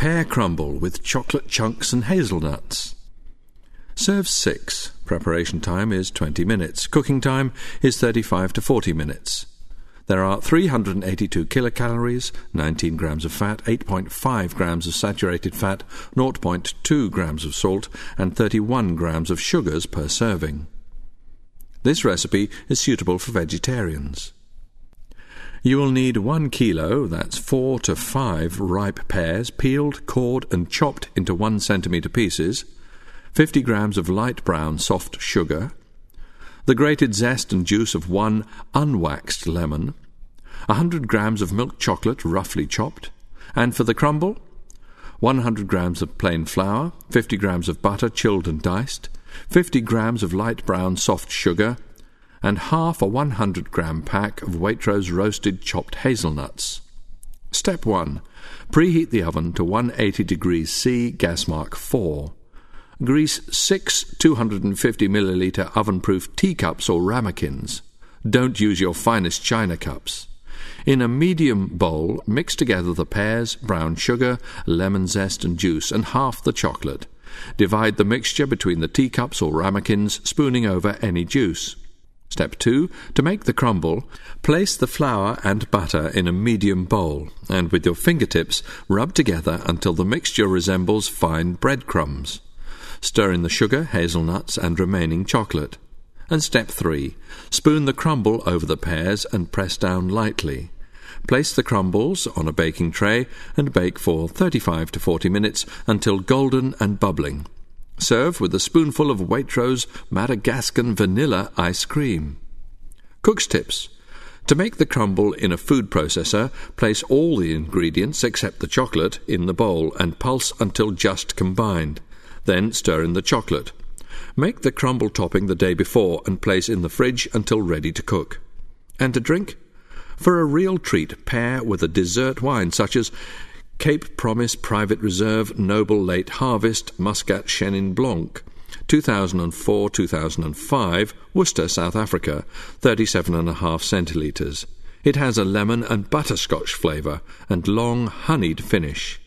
Pear crumble with chocolate chunks and hazelnuts. Serve 6. Preparation time is 20 minutes. Cooking time is 35 to 40 minutes. There are 382 kilocalories, 19 grams of fat, 8.5 grams of saturated fat, 0.2 grams of salt, and 31 grams of sugars per serving. This recipe is suitable for vegetarians. You will need 1 kilo, that's 4 to 5 ripe pears, peeled, cored and chopped into 1 centimetre pieces, 50 grams of light brown soft sugar, the grated zest and juice of 1 unwaxed lemon, 100 grams of milk chocolate roughly chopped, and for the crumble, 100 grams of plain flour, 50 grams of butter chilled and diced, 50 grams of light brown soft sugar, and half a 100-gram pack of Waitrose roasted chopped hazelnuts. Step 1. Preheat the oven to 180 degrees C, gas mark 4. Grease 6 250 milliliter oven-proof teacups or ramekins. Don't use your finest china cups. In a medium bowl, mix together the pears, brown sugar, lemon zest and juice, and half the chocolate. Divide the mixture between the teacups or ramekins, spooning over any juice. Step 2. To make the crumble, place the flour and butter in a medium bowl, and with your fingertips rub together until the mixture resembles fine breadcrumbs. Stir in the sugar, hazelnuts, and remaining chocolate. And step 3. Spoon the crumble over the pears and press down lightly. Place the crumbles on a baking tray and bake for 35 to 40 minutes until golden and bubbling. Serve with a spoonful of Waitrose Madagascan vanilla ice cream. Cook's tips. To make the crumble in a food processor, place all the ingredients except the chocolate in the bowl and pulse until just combined. Then stir in the chocolate. Make the crumble topping the day before and place in the fridge until ready to cook. And to drink? For a real treat, pair with a dessert wine such as Cape Promise Private Reserve Noble Late Harvest Muscat Chenin Blanc, 2004-2005, Worcester, South Africa, 37.5 centilitres. It has a lemon and butterscotch flavour and long honeyed finish.